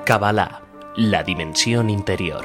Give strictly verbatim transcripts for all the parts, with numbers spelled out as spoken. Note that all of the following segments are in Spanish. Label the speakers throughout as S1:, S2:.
S1: Kabbalah, la dimensión interior.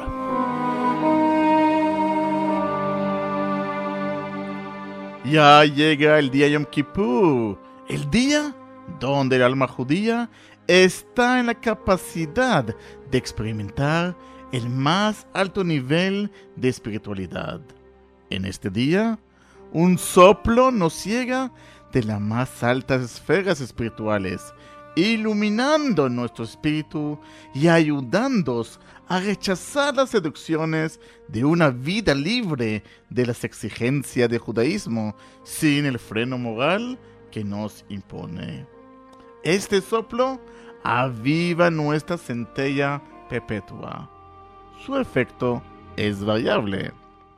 S2: Ya llega el día Yom Kippur, el día donde el alma judía está en la capacidad de experimentar el más alto nivel de espiritualidad. En este día, un soplo nos llega de las más altas esferas espirituales, iluminando nuestro espíritu y ayudándonos a rechazar las seducciones de una vida libre de las exigencias del judaísmo sin el freno moral que nos impone. Este soplo aviva nuestra centella perpetua. Su efecto es variable.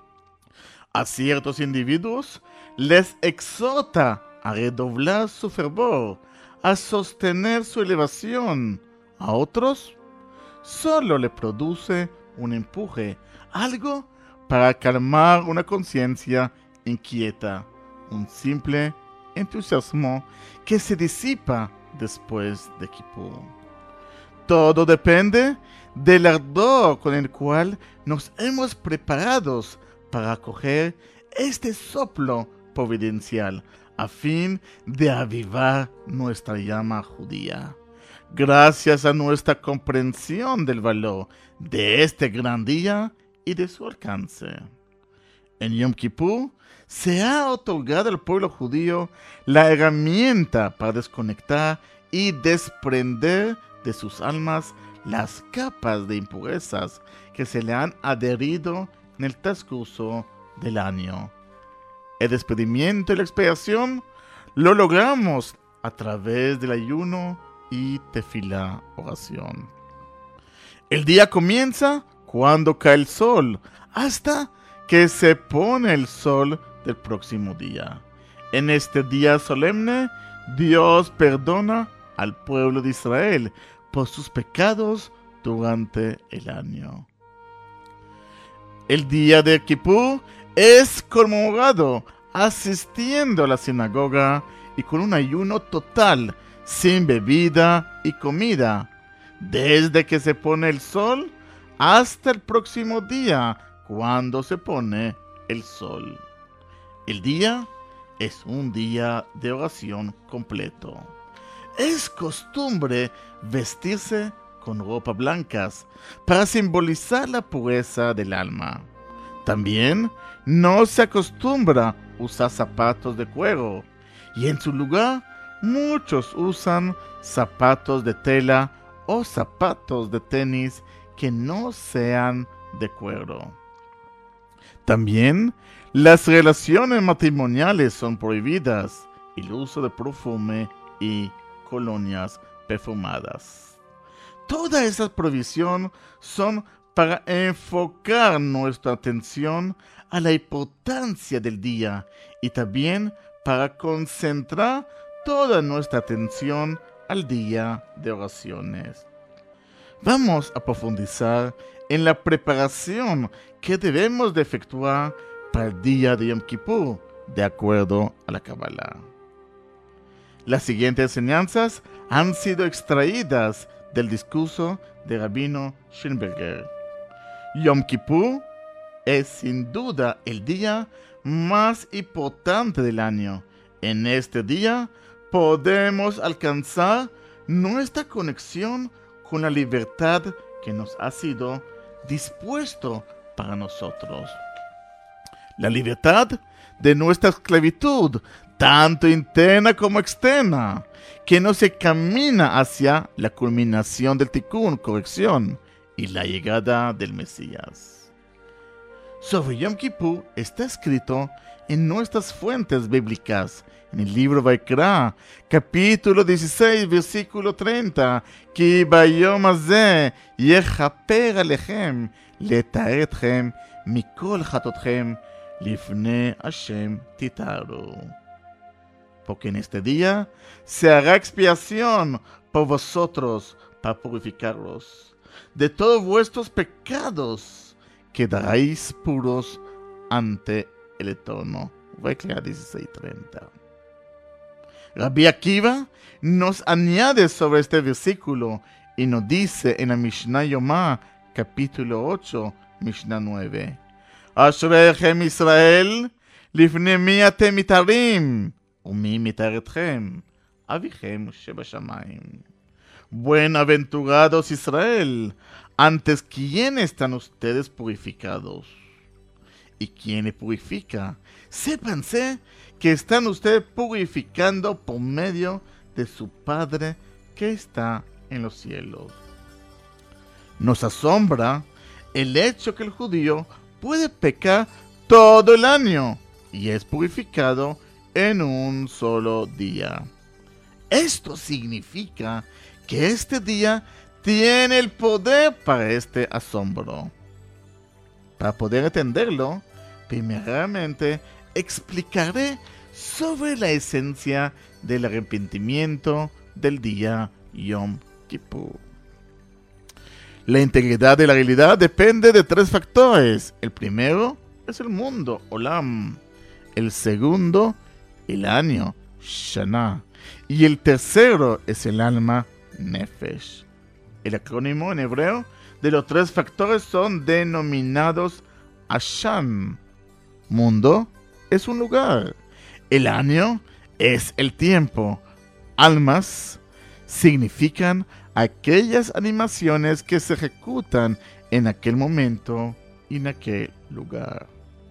S2: A ciertos individuos les exhorta a redoblar su fervor, a sostener su elevación. A otros solo le produce un empuje, algo para calmar una conciencia inquieta, un simple entusiasmo que se disipa después de Kippur. Todo depende del ardor con el cual nos hemos preparado para acoger este soplo providencial a fin de avivar nuestra llama judía. Gracias a nuestra comprensión del valor de este gran día y de su alcance. En Yom Kippur se ha otorgado al pueblo judío la herramienta para desconectar y desprender de sus almas las capas de impurezas que se le han adherido en el transcurso del año. El despedimiento y la expiación lo logramos a través del ayuno y tefilá, oración. El día comienza cuando cae el sol, hasta que se pone el sol del próximo día. En este día solemne, Dios perdona al pueblo de Israel por sus pecados durante el año. El día de Kippur es conmemorado asistiendo a la sinagoga y con un ayuno total, sin bebida y comida, desde que se pone el sol hasta el próximo día, cuando se pone el sol. El día es un día de oración completo. Es costumbre vestirse con ropas blancas para simbolizar la pureza del alma. También no se acostumbra usar zapatos de cuero, y en su lugar muchos usan zapatos de tela o zapatos de tenis que no sean de cuero. También las relaciones matrimoniales son prohibidas y el uso de perfume y colonias perfumadas. Todas esas prohibiciones son para enfocar nuestra atención a la importancia del día y también para concentrar toda nuestra atención al día de oraciones. Vamos a profundizar en la preparación que debemos de efectuar para el día de Yom Kippur, de acuerdo a la Kabbalah. Las siguientes enseñanzas han sido extraídas del discurso de Rabino Schönberger. Yom Kippur es sin duda el día más importante del año. En este día podemos alcanzar nuestra conexión con la libertad que nos ha sido dispuesto para nosotros. La libertad de nuestra esclavitud, tanto interna como externa, que nos encamina hacia la culminación del tikkun, corrección, y la llegada del Mesías. Sobre Yom Kippur está escrito en nuestras fuentes bíblicas, en el libro Vaikra, capítulo dieciséis, versículo treinta, Ki bayom hazeh yechaper alechem לתאר אתכם מכל חטאותכם לפני השם תתארו. Porque en este día se hará expiación por vosotros para purificaros. De todos vuestros pecados quedaréis puros ante el Eterno. Vaikra dieciséis treinta. Rabbi Akiva nos añade sobre este versículo y nos dice en la Mishnah Yomá, capítulo ocho, Mishnah nueve. Ashrechem Israel, lifnei mi atem mitarim, umi mitaretchem, avichem shebashamayim. Buenaventurados Israel, antes quién están ustedes purificados. ¿Y quién le purifica? Sépanse que están ustedes purificando por medio de su Padre que está en los cielos. Nos asombra el hecho que el judío puede pecar todo el año y es purificado en un solo día. Esto significa que este día tiene el poder para este asombro. Para poder entenderlo, primeramente explicaré sobre la esencia del arrepentimiento del día Yom Kippur. La integridad de la realidad depende de tres factores. El primero es el mundo, Olam. El segundo, el año, Shana. Y el tercero es el alma, Nefesh. El acrónimo en hebreo de los tres factores son denominados Asham. Mundo es un lugar. El año es el tiempo. Almas significan aquellas animaciones que se ejecutan en aquel momento y en aquel lugar.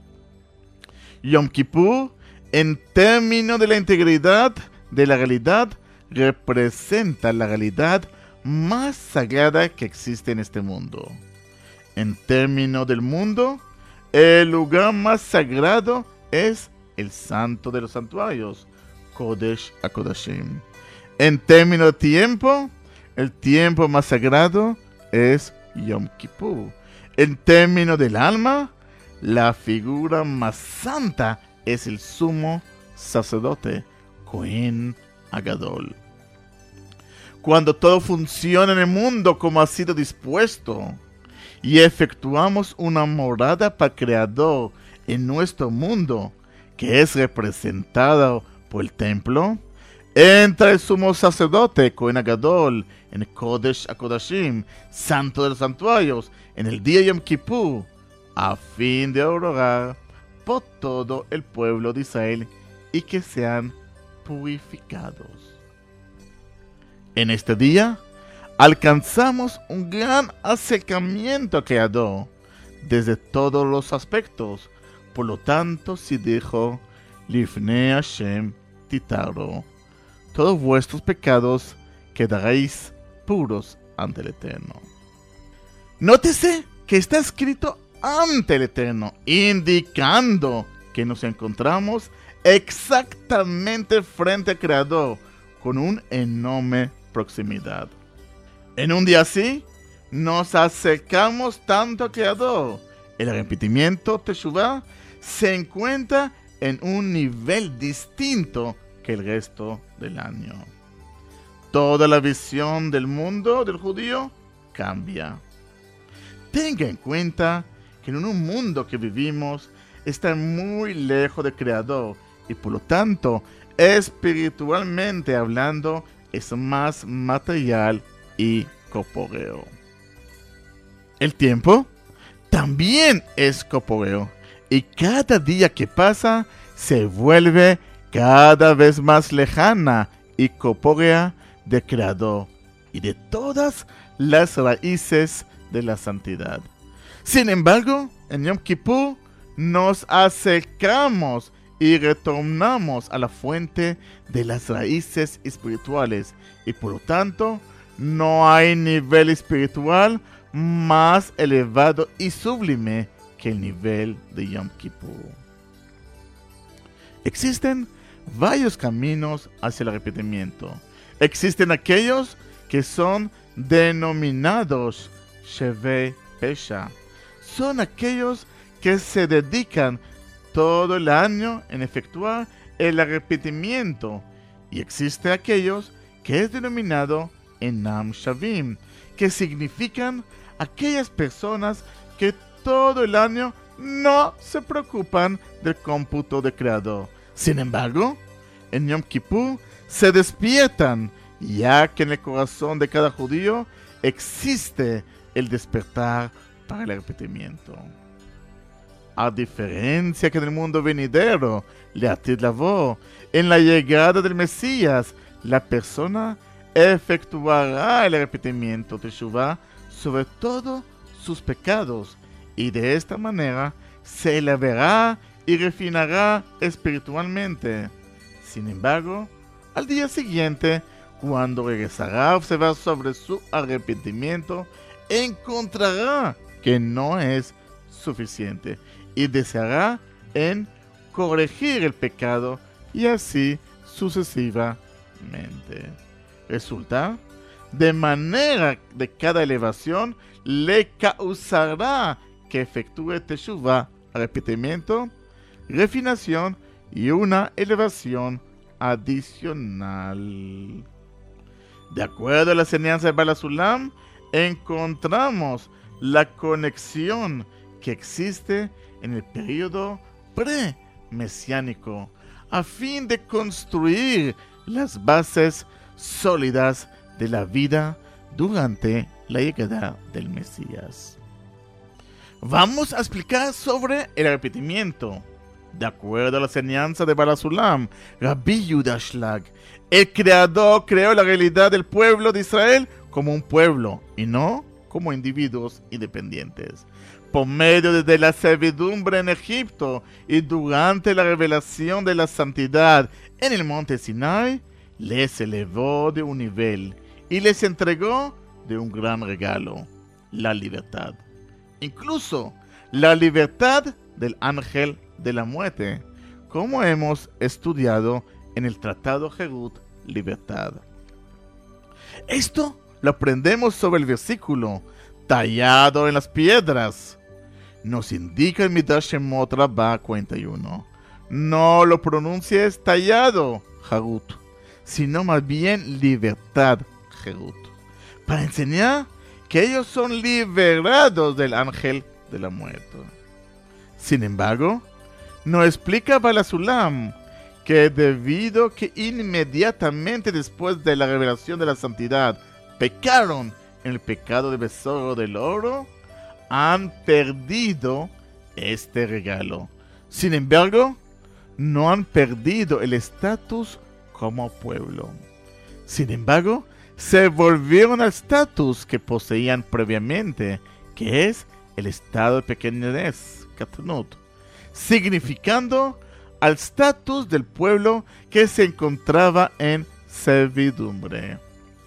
S2: Yom Kippur, en términos de la integridad de la realidad, representa la realidad más sagrada que existe en este mundo. En términos del mundo, el lugar más sagrado es el santo de los santuarios, Kodesh HaKodashim. En términos de tiempo, el tiempo más sagrado es Yom Kippur. En términos del alma, la figura más santa es el sumo sacerdote, Kohen Agadol. Cuando todo funciona en el mundo como ha sido dispuesto y efectuamos una morada para el Creador en nuestro mundo, que es representado por el templo, entra el sumo sacerdote Kohen Agadol en el Kodesh HaKodashim, santo de los santuarios, en el día Yom Kippur, a fin de orar por todo el pueblo de Israel y que sean purificados. En este día alcanzamos un gran acercamiento al Creador desde todos los aspectos. Por lo tanto, si dijo, Lifnei Hashem titaru, todos vuestros pecados quedaréis puros ante el Eterno. Nótese que está escrito ante el Eterno, indicando que nos encontramos exactamente frente al Creador, con una enorme proximidad. En un día así, nos acercamos tanto al Creador. El arrepentimiento, Teshuvah, se encuentra en un nivel distinto que el resto del año. Toda la visión del mundo del judío cambia. Tenga en cuenta que en un mundo que vivimos está muy lejos del Creador y por lo tanto, espiritualmente hablando, es más material y corpóreo. El tiempo también es corpóreo y cada día que pasa se vuelve cada vez más lejana y corpórea del Creador y de todas las raíces de la santidad. Sin embargo, en Yom Kippur nos acercamos y retornamos a la fuente de las raíces espirituales y por lo tanto no hay nivel espiritual más elevado y sublime que el nivel de Yom Kippur. Existen varios caminos hacia el arrepentimiento. Existen aquellos que son denominados Shevei Pesha. Son aquellos que se dedican todo el año en efectuar el arrepentimiento. Y existe aquellos que es denominado Enam Shavim, que significan aquellas personas que todo el año no se preocupan del cómputo del Creador. Sin embargo, en Yom Kippur se despiertan, ya que en el corazón de cada judío existe el despertar para el arrepentimiento. A diferencia que en el mundo venidero, Leatid Lavo, en la llegada del Mesías, la persona efectuará el arrepentimiento Teshuvah sobre todo sus pecados, y de esta manera se elevará y refinará espiritualmente. Sin embargo, al día siguiente, cuando regresará a observar sobre su arrepentimiento, encontrará que no es suficiente y deseará en corregir el pecado y así sucesivamente. Resulta de manera de cada elevación le causará que efectúe teshuvah, arrepentimiento, refinación y una elevación adicional. De acuerdo a la enseñanza de Baal HaSulam, encontramos la conexión que existe en el periodo pre-mesiánico a fin de construir las bases sólidas de la vida durante la llegada del Mesías. Vamos a explicar sobre el arrepentimiento. De acuerdo a la enseñanza de Baal HaSulam, Rabbi Yehuda Ashlag, el creador creó la realidad del pueblo de Israel como un pueblo y no como individuos independientes. Por medio de la servidumbre en Egipto y durante la revelación de la santidad en el monte Sinai, les elevó de un nivel y les entregó de un gran regalo, la libertad. Incluso la libertad del ángel de la muerte, como hemos estudiado en el Tratado Herut, Libertad. Esto lo aprendemos sobre el versículo tallado en las piedras. Nos indica el Midrash Shemot Rabbah cuarenta y uno. No lo pronuncies tallado, Herut, sino más bien libertad, Herut, para enseñar que ellos son liberados del ángel de la muerte. Sin embargo, no explica Baal HaSulam que debido que inmediatamente después de la revelación de la santidad pecaron en el pecado de becerro del oro, han perdido este regalo. Sin embargo, no han perdido el estatus como pueblo. Sin embargo, se volvieron al estatus que poseían previamente, que es el estado de pequeñez, Katnut, significando al estatus del pueblo que se encontraba en servidumbre.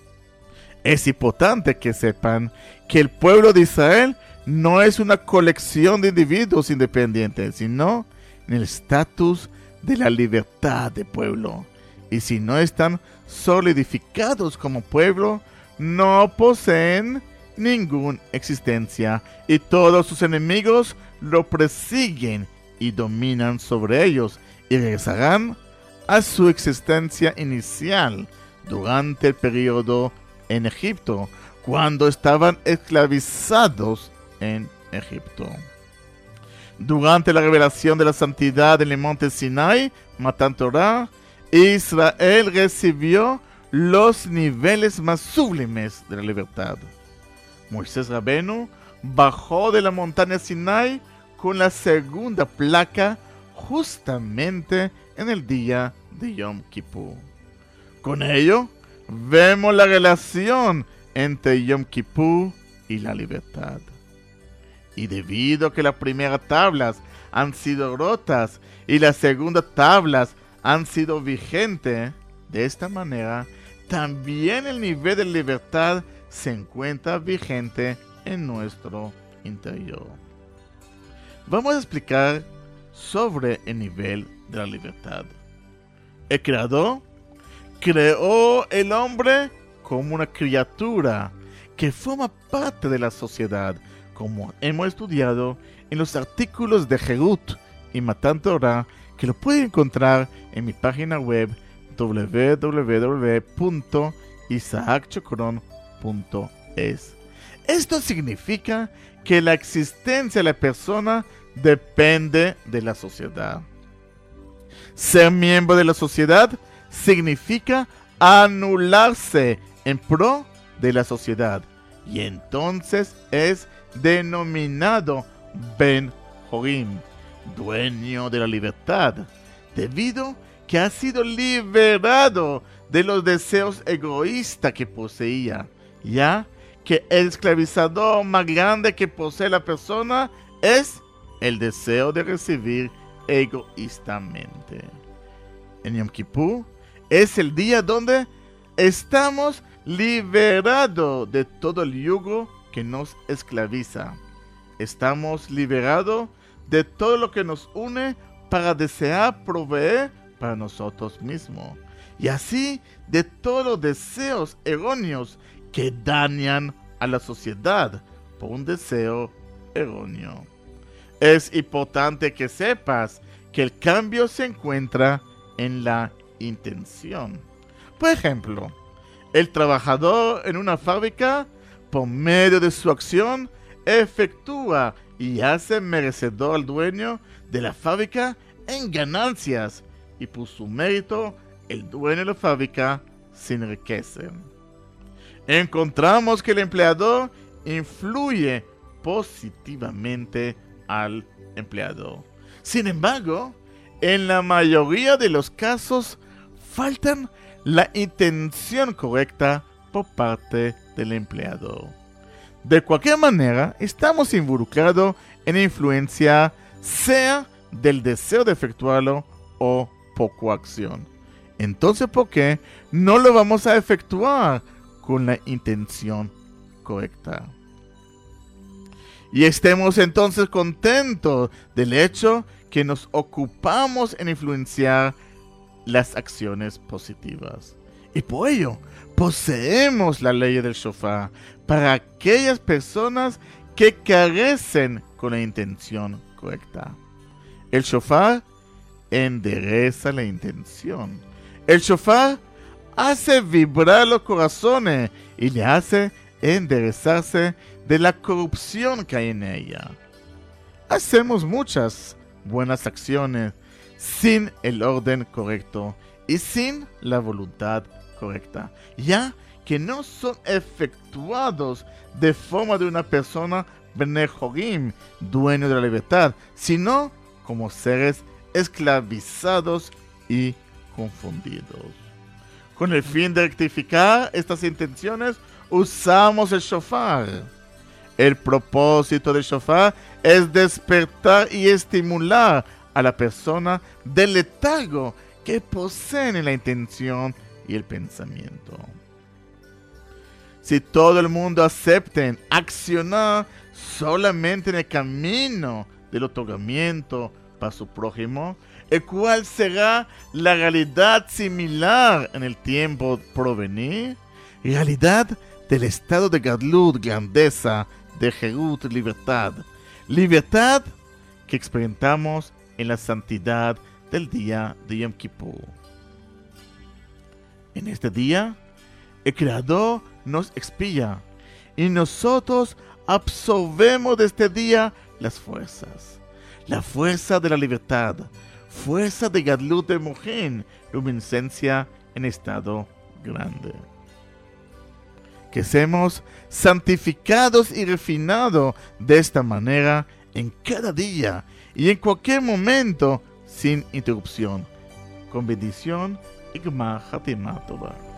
S2: Es importante que sepan que el pueblo de Israel no es una colección de individuos independientes, sino en el estatus de la libertad de pueblo. Y si no están solidificados como pueblo, no poseen ninguna existencia, y todos sus enemigos lo persiguen y dominan sobre ellos, y regresarán a su existencia inicial durante el periodo en Egipto, cuando estaban esclavizados en Egipto. Durante la revelación de la santidad en el monte Sinai, Matan Torah, Israel recibió los niveles más sublimes de la libertad. Moisés Rabenu bajó de la montaña Sinai con la segunda placa justamente en el día de Yom Kippur. Con ello, vemos la relación entre Yom Kippur y la libertad. Y debido a que las primeras tablas han sido rotas y las segundas tablas han sido vigentes, de esta manera, también el nivel de libertad se encuentra vigente en nuestro interior. Vamos a explicar sobre el nivel de la libertad. El Creador creó el hombre como una criatura que forma parte de la sociedad, como hemos estudiado en los artículos de Herut y Matan Torah, que lo pueden encontrar en mi página web doble u doble u doble u punto isaac chocron punto es. Esto significa que la existencia de la persona depende de la sociedad. Ser miembro de la sociedad significa anularse en pro de la sociedad y entonces es denominado Ben Jorim, dueño de la libertad, debido que ha sido liberado de los deseos egoístas que poseía, ya que el esclavizador más grande que posee la persona es el deseo de recibir egoístamente. En Yom Kippur es el día donde estamos liberados de todo el yugo que nos esclaviza. Estamos liberados de todo lo que nos une para desear proveer para nosotros mismos. Y así de todos los deseos erróneos que dañan a la sociedad por un deseo erróneo. Es importante que sepas que el cambio se encuentra en la intención. Por ejemplo, el trabajador en una fábrica, por medio de su acción, efectúa y hace merecedor al dueño de la fábrica en ganancias, y por su mérito el dueño de la fábrica se enriquece. Encontramos que el empleador influye positivamente al empleado. Sin embargo, en la mayoría de los casos faltan la intención correcta por parte del empleado. De cualquier manera, estamos involucrados en influencia, sea del deseo de efectuarlo o por coacción. Entonces, ¿por qué no lo vamos a efectuar con la intención correcta? Y estemos entonces contentos del hecho que nos ocupamos en influenciar las acciones positivas. Y por ello, poseemos la ley del shofar para aquellas personas que carecen con la intención correcta. El shofar endereza la intención. El shofar hace vibrar los corazones y le hace enderezarse de la corrupción que hay en ella. Hacemos muchas buenas acciones sin el orden correcto y sin la voluntad correcta, ya que no son efectuados de forma de una persona Bnei Jorim, dueño de la libertad, sino como seres esclavizados y confundidos. Con el fin de rectificar estas intenciones, usamos el shofar. El propósito del shofar es despertar y estimular a la persona del letargo que poseen en la intención y el pensamiento. Si todo el mundo acepta accionar solamente en el camino del otorgamiento para su prójimo, el cual será la realidad similar en el tiempo por venir, realidad del estado de Gadlut, grandeza, de Jerut, libertad, libertad que experimentamos en la santidad del día de Yom Kippur. En este día, el Creador nos expía y nosotros absorbemos de este día las fuerzas. La fuerza de la libertad, fuerza de Gadlut de Mohin, luminiscencia en estado grande. Que seamos santificados y refinados de esta manera en cada día y en cualquier momento sin interrupción. Con bendición y Gemar Hatimah Tová.